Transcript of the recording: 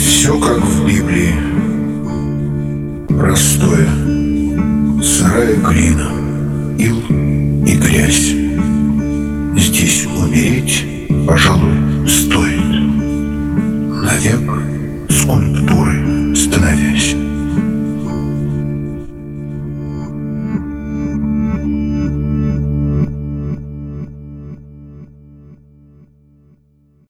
Все как в Библии. Простое. Сырая глина, ил и грязь.